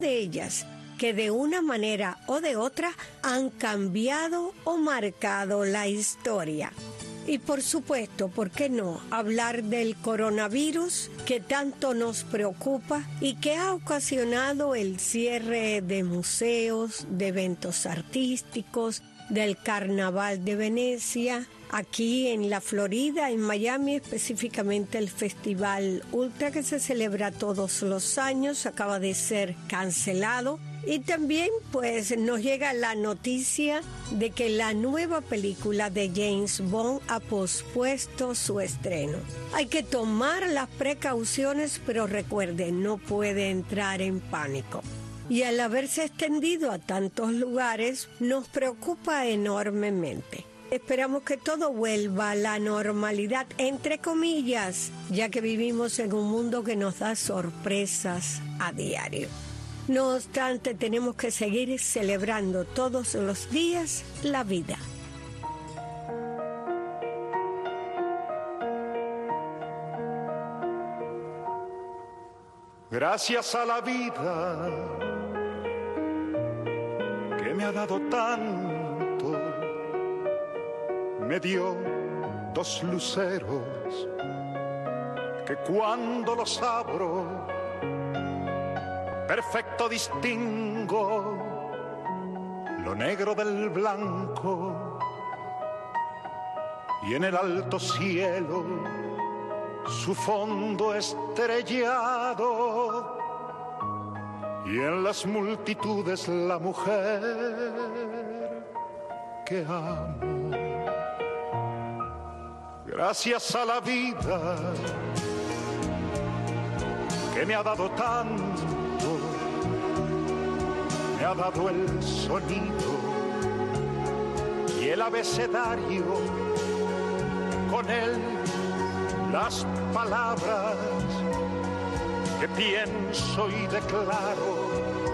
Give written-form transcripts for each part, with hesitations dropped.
de ellas que de una manera o de otra han cambiado o marcado la historia. Y por supuesto, ¿por qué no hablar del coronavirus que tanto nos preocupa y que ha ocasionado el cierre de museos, de eventos artísticos, del Carnaval de Venecia? Aquí en la Florida, en Miami específicamente, el Festival Ultra que se celebra todos los años acaba de ser cancelado. Y también pues nos llega la noticia de que la nueva película de James Bond ha pospuesto su estreno. Hay que tomar las precauciones, pero recuerden, no puede entrar en pánico. Y al haberse extendido a tantos lugares, nos preocupa enormemente. Esperamos que todo vuelva a la normalidad, entre comillas, ya que vivimos en un mundo que nos da sorpresas a diario. No obstante, tenemos que seguir celebrando todos los días la vida. Gracias a la vida que me ha dado tanto, me dio 2 luceros que cuando los abro perfecto distingo lo negro del blanco, y en el alto cielo su fondo estrellado, y en las multitudes la mujer que amo. Gracias a la vida que me ha dado tanto, me ha dado el sonido y el abecedario, con él las palabras que pienso y declaro.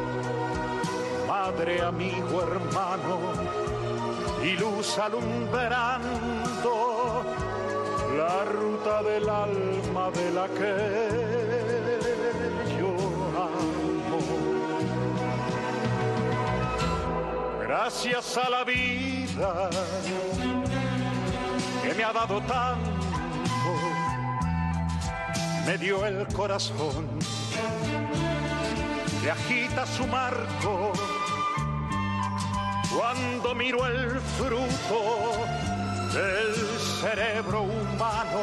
Madre, amigo, hermano y luz alumbrando la ruta del alma de la que yo amo. Gracias a la vida que me ha dado tanto, me dio el corazón que agita su marco cuando miro el fruto del cerebro humano,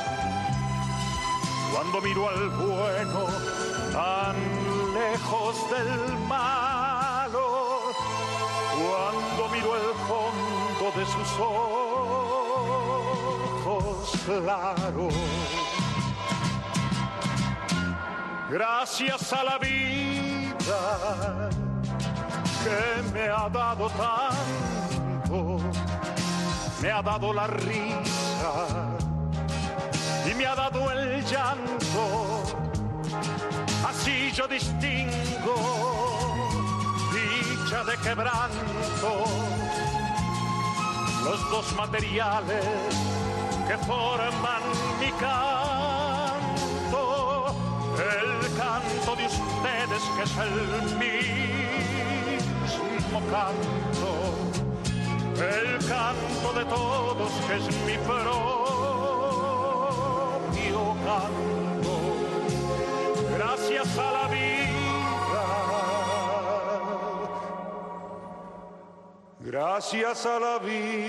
cuando miro al bueno tan lejos del malo, cuando miro el fondo de sus ojos claros. Gracias a la vida que me ha dado tanto, me ha dado la risa y me ha dado el llanto. Así yo distingo dicha de quebranto, los 2 materiales que forman mi canto. El canto de ustedes que es el mismo canto, el canto de todos que es mi propio canto. Gracias a la vida, gracias a la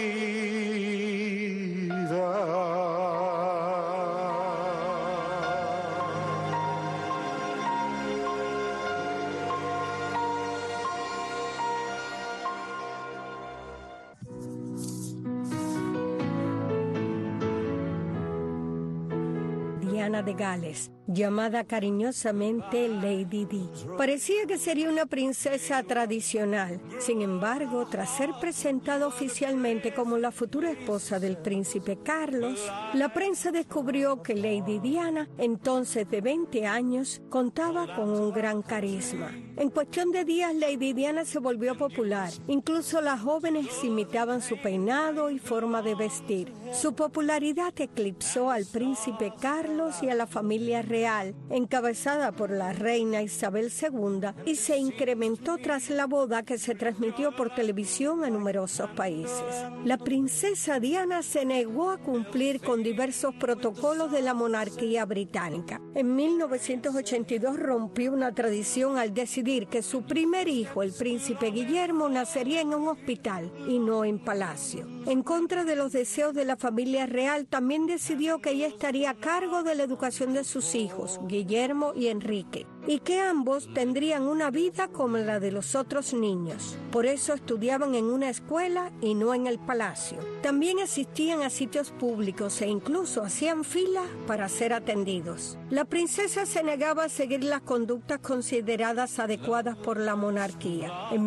vida. Diana de Gales, llamada cariñosamente Lady Di. Parecía que sería una princesa tradicional. Sin embargo, tras ser presentada oficialmente como la futura esposa del príncipe Carlos, la prensa descubrió que Lady Diana, entonces de 20 años, contaba con un gran carisma. En cuestión de días, Lady Diana se volvió popular. Incluso las jóvenes imitaban su peinado y forma de vestir. Su popularidad eclipsó al príncipe Carlos y a la familia real, encabezada por la reina Isabel II, y se incrementó tras la boda que se transmitió por televisión a numerosos países. La princesa Diana se negó a cumplir con diversos protocolos de la monarquía británica. En 1982 rompió una tradición al decidir que su primer hijo, el príncipe Guillermo, nacería en un hospital y no en palacio. En contra de los deseos de la familia real, también decidió que ella estaría a cargo de la educación de sus hijos, Guillermo y Enrique, y que ambos tendrían una vida como la de los otros niños. Por eso estudiaban en una escuela y no en el palacio. También asistían a sitios públicos e incluso hacían fila para ser atendidos. La princesa se negaba a seguir las conductas consideradas adecuadas por la monarquía. En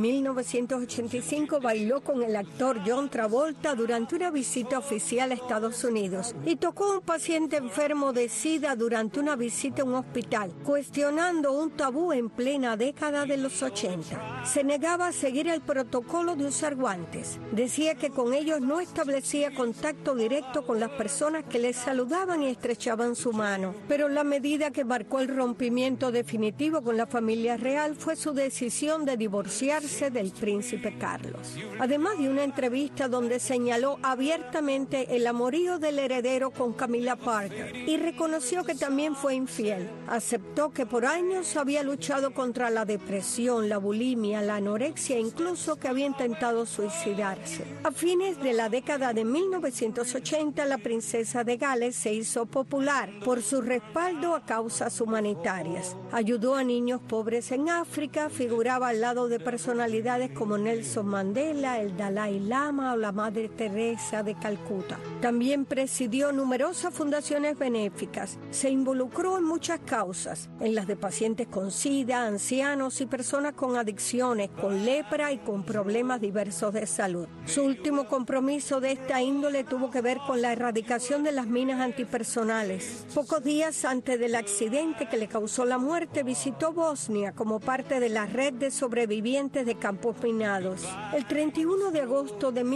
1985 bailó con el actor John Travolta durante una visita oficial a Estados Unidos y tocó a un paciente enfermo de SIDA durante una visita a un hospital, cuestionando un tabú en plena década de los 80. Se negaba a seguir el protocolo de usar guantes. Decía que con ellos no establecía contacto directo con las personas que les saludaban y estrechaban su mano. Pero la medida que marcó el rompimiento definitivo con la familia real fue su decisión de divorciarse del príncipe Carlos. Además de una entrevista donde señaló abiertamente el amorío del heredero con Camilla Parker y reconoció que también fue infiel. Aceptó que por años había luchado contra la depresión, la bulimia, la anorexia e incluso que había intentado suicidarse. A fines de la década de 1980, la princesa de Gales se hizo popular por su respaldo a causas humanitarias. Ayudó a niños pobres en África, figuraba al lado de personalidades como Nelson Mandela, el Dalai Lama o la Madre Teresa de Calcuta. También presidió numerosas fundaciones benéficas. Se involucró en muchas causas, en las de pacientes con SIDA, ancianos y personas con adicciones, con lepra y con problemas diversos de salud. Su último compromiso de esta índole tuvo que ver con la erradicación de las minas antipersonales. Pocos días antes del accidente que le causó la muerte, visitó Bosnia como parte de la red de sobrevivientes de campos minados. El 31 de agosto de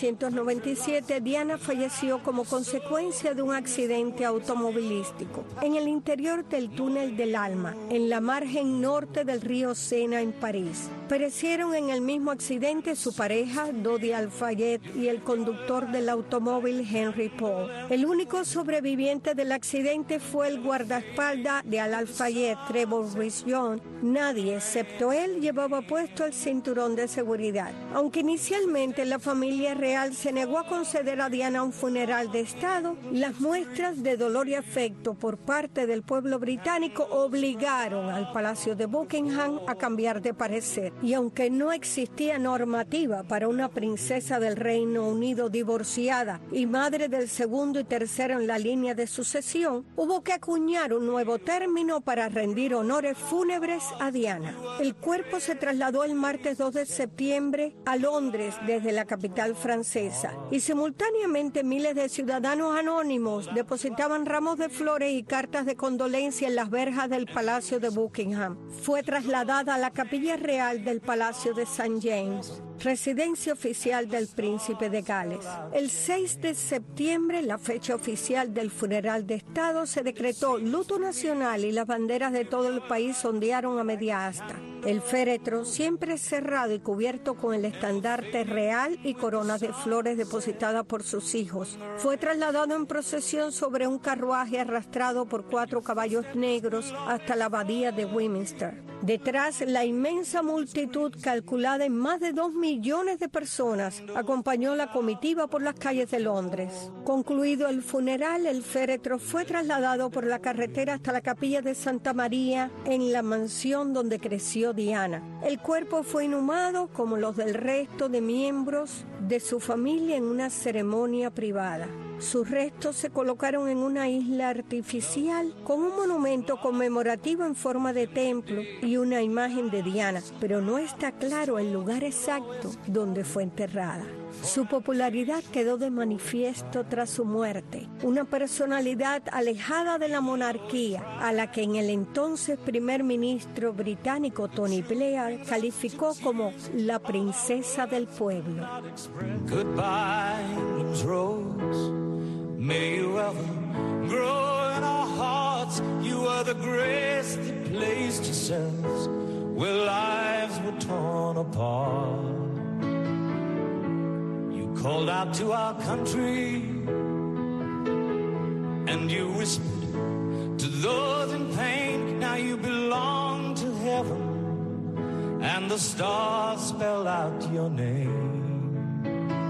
1997, Diana falleció como consecuencia de un accidente automovilístico en el interior del túnel del Alma, en la margen norte del río Sena en París. Perecieron en el mismo accidente su pareja, Dodi Al-Fayed, y el conductor del automóvil, Henry Paul. El único sobreviviente del accidente fue el guardaespaldas de Al-Fayed, Trevor Rees-Jones. Nadie, excepto él, llevaba puesto el cinturón de seguridad. Aunque inicialmente la familia real se negó a conceder a Diana un funeral de Estado, las muestras de dolor y afecto por parte del pueblo británico obligaron al Palacio de Buckingham a cambiar de parecer. Y aunque no existía normativa para una princesa del Reino Unido divorciada y madre del segundo y tercero en la línea de sucesión, hubo que acuñar un nuevo término para rendir honores fúnebres a Diana. El cuerpo se trasladó el martes 2 de septiembre a Londres desde la capital francesa y simultáneamente miles de ciudadanos anónimos depositaban ramos de flores y cartas de condolencia en las verjas del Palacio de Buckingham. Fue trasladada a la Capilla Real del Palacio de St. James, residencia oficial del príncipe de Gales. El 6 de septiembre, la fecha oficial del funeral de Estado, se decretó luto nacional y las banderas de todo el país ondearon a media asta. El féretro, siempre cerrado y cubierto con el estandarte real y coronas de flores depositadas por sus hijos, fue trasladado en procesión sobre un carruaje arrastrado por 4 caballos negros hasta la abadía de Westminster. Detrás, la inmensa multitud, calculada en más de 2 millones de personas, acompañó la comitiva por las calles de Londres. Concluido el funeral, el féretro fue trasladado por la carretera hasta la capilla de Santa María, en la mansión donde creció Diana. El cuerpo fue inhumado, como los del resto de miembros de su familia, en una ceremonia privada. Sus restos se colocaron en una isla artificial con un monumento conmemorativo en forma de templo y una imagen de Diana, pero no está claro el lugar exacto donde fue enterrada. Su popularidad quedó de manifiesto tras su muerte. Una personalidad alejada de la monarquía, a la que en el entonces primer ministro británico Tony Blair calificó como la princesa del pueblo. Goodbye, England's rose. May you ever grow in our hearts. You are the grace that placed yourselves where lives were torn apart. Called out to our country, and you whispered to those in pain, now you belong to heaven, and the stars spell out your name.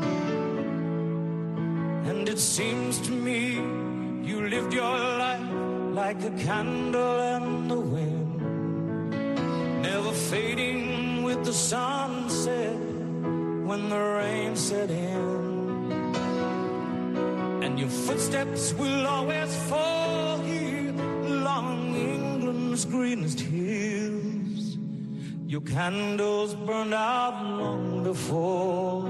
And it seems to me you lived your life like a candle in the wind, never fading with the sunset when the rain set in, and your footsteps will always fall here along England's greenest hills. Your candles burned out long before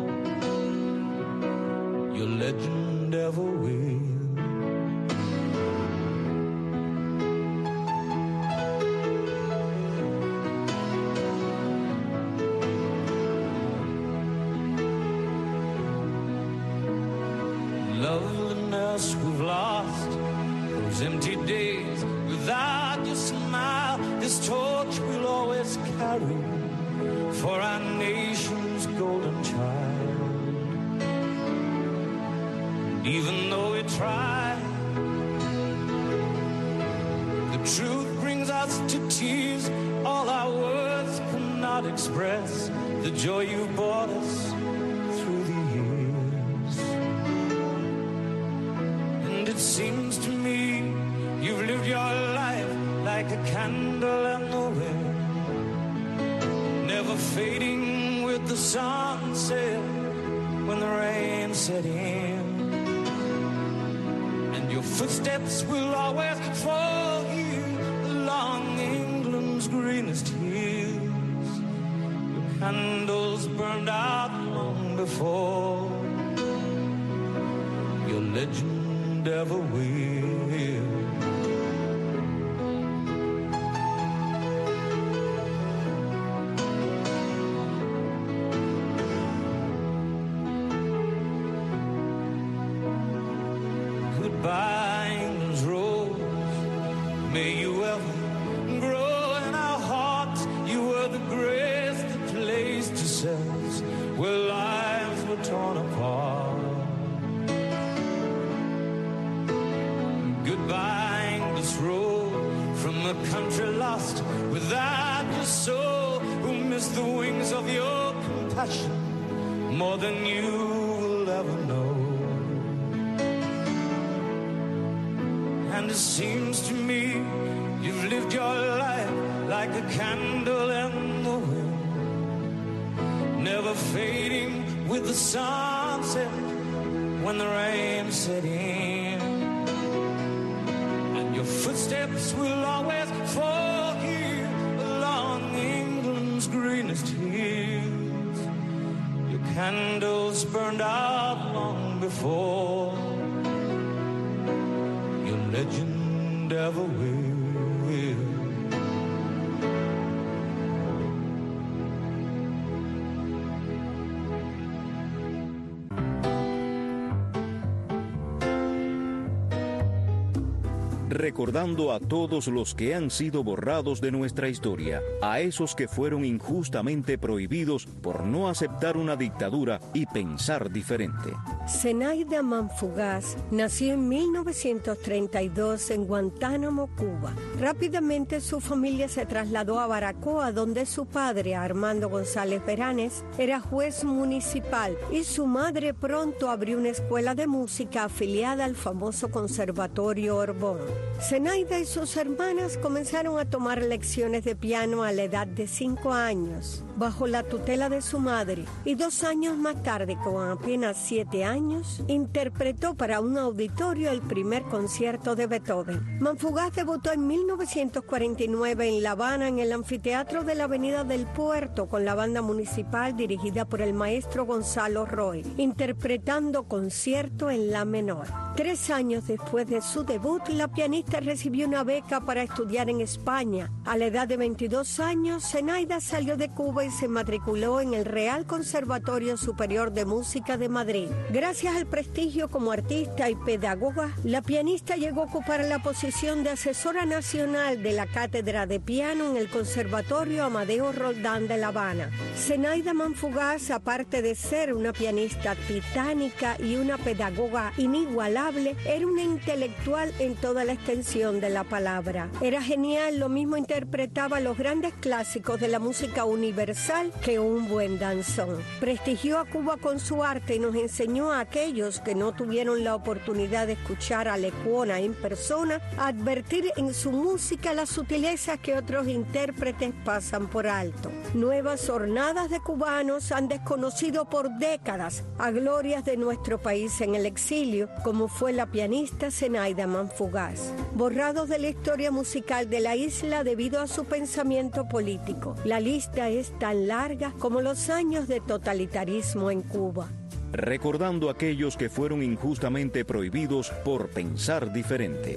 your legend ever will. Loveliness we've lost, those empty days without your smile, this torch we'll always carry for our nation's golden child. Even though we try, the truth brings us to tears. All our words cannot express the joy you brought us through the years. And it seems to me you've lived your life like a candle in the wind, never fading with the sunset when the rain set in. And your footsteps will always fall here along England's greenest hills. Your candles burned out long before your legend ever will. Goodbye, England's rose. May you ever grow in our hearts. You were the grace that placed yourselves where lives were torn apart. Goodbye, English road, from a country lost without your soul, who missed the wings of your compassion more than you will ever know. And it seems to me you've lived your life like a candle in the wind, never fading with the sunset when the rain set in. And your footsteps will always fall here along England's greenest hills. Your candles burned out long before your legend ever will. Recordando a todos los que han sido borrados de nuestra historia, a esos que fueron injustamente prohibidos por no aceptar una dictadura y pensar diferente. Zenaida Manfugaz nació en 1932 en Guantánamo, Cuba. Rápidamente su familia se trasladó a Baracoa, donde su padre, Armando González Beranes, era juez municipal, y su madre pronto abrió una escuela de música afiliada al famoso Conservatorio Orbón. Zenaida y sus hermanas comenzaron a tomar lecciones de piano a la edad de 5 años, bajo la tutela de su madre, y 2 años más tarde, con apenas 7 años, interpretó para un auditorio el primer concierto de Beethoven. Manfugaz debutó en 1949 en La Habana, en el anfiteatro de la Avenida del Puerto, con la banda municipal dirigida por el maestro Gonzalo Roy, interpretando concierto en la menor. 3 años después de su debut, la pianista recibió una beca para estudiar en España. A la edad de 22 años, Zenaida salió de Cuba y se matriculó en el Real Conservatorio Superior de Música de Madrid. Gracias al prestigio como artista y pedagoga, la pianista llegó a ocupar la posición de asesora nacional de la Cátedra de Piano en el Conservatorio Amadeo Roldán de La Habana. Zenaida Manfugaz, aparte de ser una pianista titánica y una pedagoga inigualable, era una intelectual en toda la extensión de la palabra. Era genial, lo mismo interpretaba los grandes clásicos de la música universal que un buen danzón. Prestigió a Cuba con su arte y nos enseñó a aquellos que no tuvieron la oportunidad de escuchar a Lecuona en persona a advertir en su música las sutilezas que otros intérpretes pasan por alto. Nuevas hornadas de cubanos han desconocido por décadas a glorias de nuestro país en el exilio, como fue la pianista Zenaida Manfugaz. Borrados de la historia musical de la isla debido a su pensamiento político. La lista es tan larga como los años de totalitarismo en Cuba. Recordando a aquellos que fueron injustamente prohibidos por pensar diferente.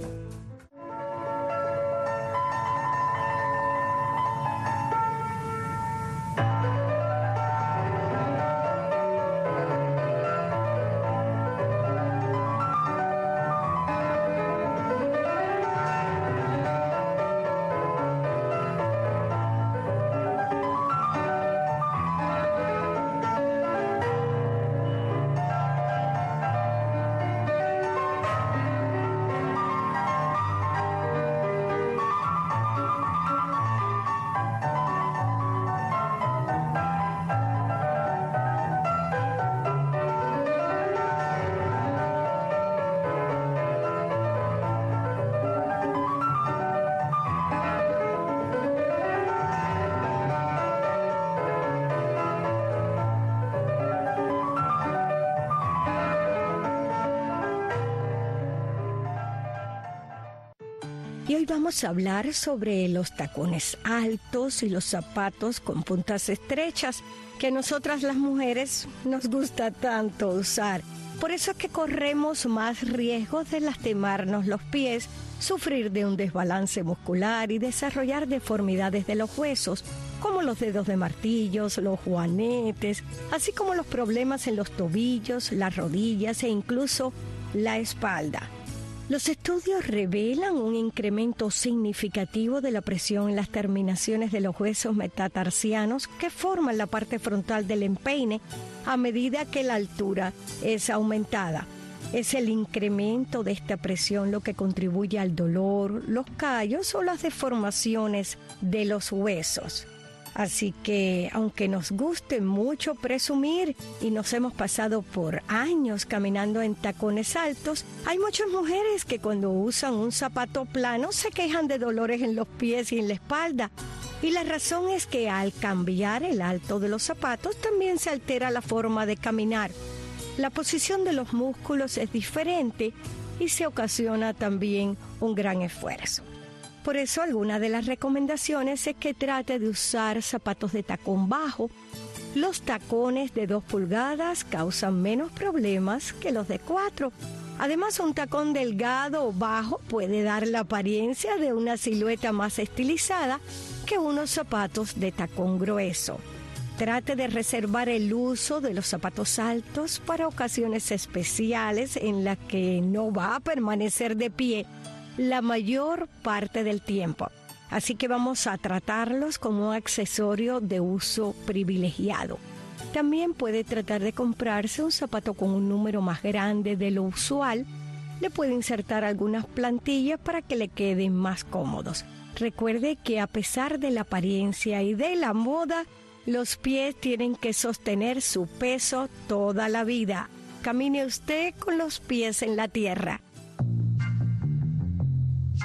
Y hoy vamos a hablar sobre los tacones altos y los zapatos con puntas estrechas que a nosotras las mujeres nos gusta tanto usar. Por eso es que corremos más riesgos de lastimarnos los pies, sufrir de un desbalance muscular y desarrollar deformidades de los huesos, como los dedos de martillos, los juanetes, así como los problemas en los tobillos, las rodillas e incluso la espalda. Los estudios revelan un incremento significativo de la presión en las terminaciones de los huesos metatarsianos que forman la parte frontal del empeine a medida que la altura es aumentada. Es el incremento de esta presión lo que contribuye al dolor, los callos o las deformaciones de los huesos. Así que, aunque nos guste mucho presumir y nos hemos pasado por años caminando en tacones altos, hay muchas mujeres que cuando usan un zapato plano se quejan de dolores en los pies y en la espalda. Y la razón es que al cambiar el alto de los zapatos también se altera la forma de caminar. La posición de los músculos es diferente y se ocasiona también un gran esfuerzo. Por eso, alguna de las recomendaciones es que trate de usar zapatos de tacón bajo. Los tacones de 2 pulgadas causan menos problemas que los de 4. Además, un tacón delgado o bajo puede dar la apariencia de una silueta más estilizada que unos zapatos de tacón grueso. Trate de reservar el uso de los zapatos altos para ocasiones especiales en las que no va a permanecer de pie la mayor parte del tiempo. Así que vamos a tratarlos como un accesorio de uso privilegiado. También puede tratar de comprarse un zapato con un número más grande de lo usual. Le puede insertar algunas plantillas para que le queden más cómodos. Recuerde que a pesar de la apariencia y de la moda, los pies tienen que sostener su peso toda la vida. Camine usted con los pies en la tierra.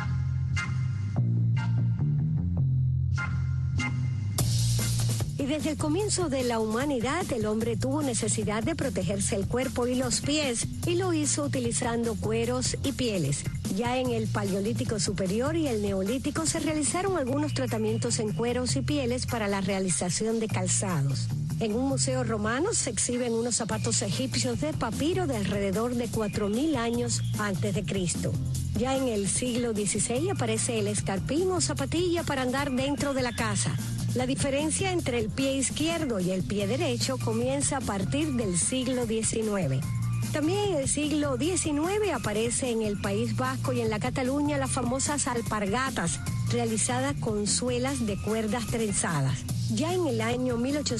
desde el comienzo de la humanidad, el hombre tuvo necesidad de protegerse el cuerpo y los pies, y lo hizo utilizando cueros y pieles. Ya en el Paleolítico Superior y el Neolítico se realizaron algunos tratamientos en cueros y pieles para la realización de calzados. En un museo romano se exhiben unos zapatos egipcios de papiro de alrededor de 4.000 años antes de Cristo. Ya en el siglo XVI aparece el escarpín o zapatilla para andar dentro de la casa. La diferencia entre el pie izquierdo y el pie derecho comienza a partir del siglo XIX. También en el siglo XIX aparece en el País Vasco y en la Cataluña las famosas alpargatas, realizadas con suelas de cuerdas trenzadas. Ya en el año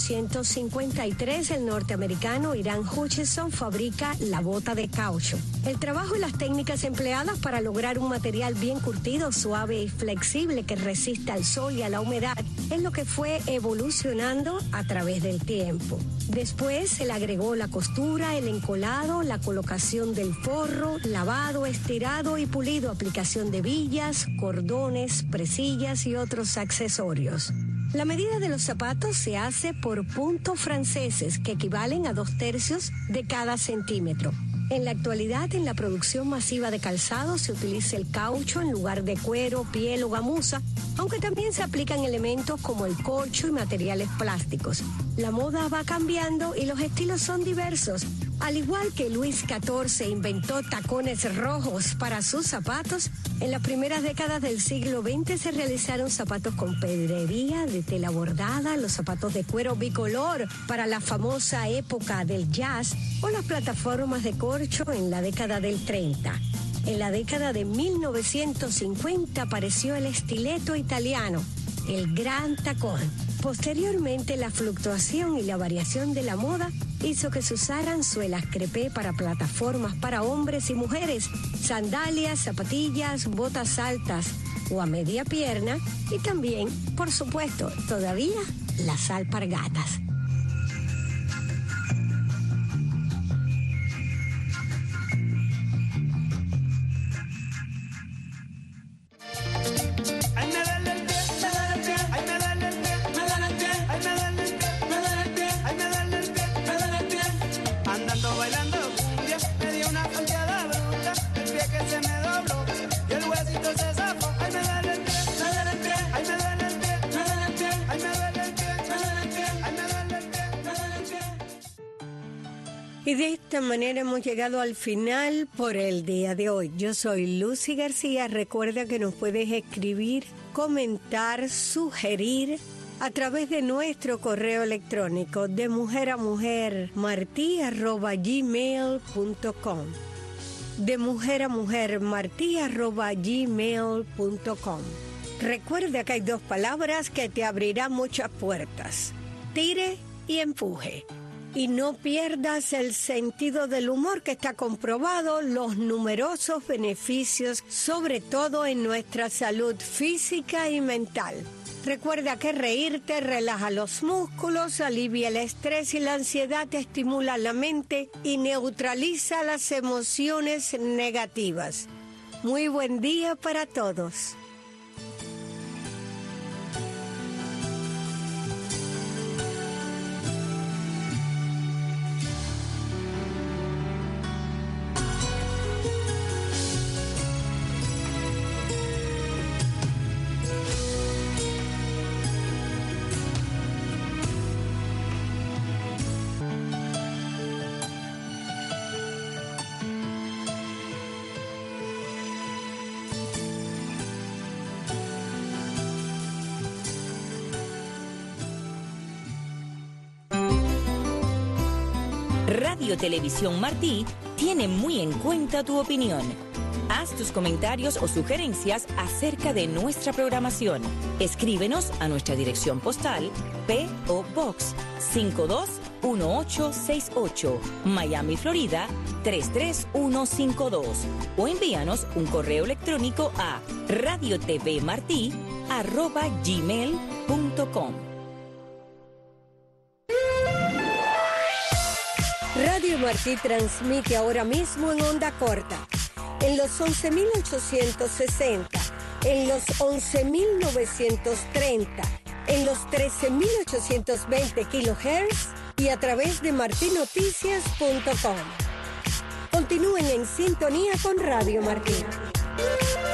1853, el norteamericano Irán Hutchinson fabrica la bota de caucho. El trabajo y las técnicas empleadas para lograr un material bien curtido, suave y flexible que resista al sol y a la humedad es lo que fue evolucionando a través del tiempo. Después se le agregó la costura, el encolado, la colocación del forro, lavado, estirado y pulido, aplicación de hebillas, cordones, presillas y otros accesorios. La medida de los zapatos se hace por puntos franceses, que equivalen a 2/3 de cada centímetro. En la actualidad, en la producción masiva de calzado se utiliza el caucho en lugar de cuero, piel o gamuza, aunque también se aplican elementos como el corcho y materiales plásticos. La moda va cambiando y los estilos son diversos. Al igual que Luis XIV inventó tacones rojos para sus zapatos, en las primeras décadas del siglo XX se realizaron zapatos con pedrería de tela bordada, los zapatos de cuero bicolor para la famosa época del jazz o las plataformas de corcho en la década del 30. En la década de 1950 apareció el estiletto italiano, el gran tacón. Posteriormente, la fluctuación y la variación de la moda hizo que se usaran suelas crepé para plataformas para hombres y mujeres, sandalias, zapatillas, botas altas o a media pierna y también, por supuesto, todavía las alpargatas. Y de esta manera hemos llegado al final por el día de hoy. Yo soy Lucy García. Recuerda que nos puedes escribir, comentar, sugerir a través de nuestro correo electrónico de mujer-a-mujer-marti@gmail.com. De mujer-a-mujer-marti@gmail.com. Recuerda que hay dos palabras que te abrirán muchas puertas: tire y empuje. Y no pierdas el sentido del humor, que está comprobado los numerosos beneficios, sobre todo en nuestra salud física y mental. Recuerda que reírte relaja los músculos, alivia el estrés y la ansiedad, estimula la mente y neutraliza las emociones negativas. Muy buen día para todos. Radio Televisión Martí tiene muy en cuenta tu opinión. Haz tus comentarios o sugerencias acerca de nuestra programación. Escríbenos a nuestra dirección postal P.O. Box 521868, Miami, Florida 33152, o envíanos un correo electrónico a radiotvmarti@gmail.com. Radio Martí transmite ahora mismo en onda corta, en los 11.860, en los 11.930, en los 13.820 kHz y a través de martinoticias.com. Continúen en sintonía con Radio Martí.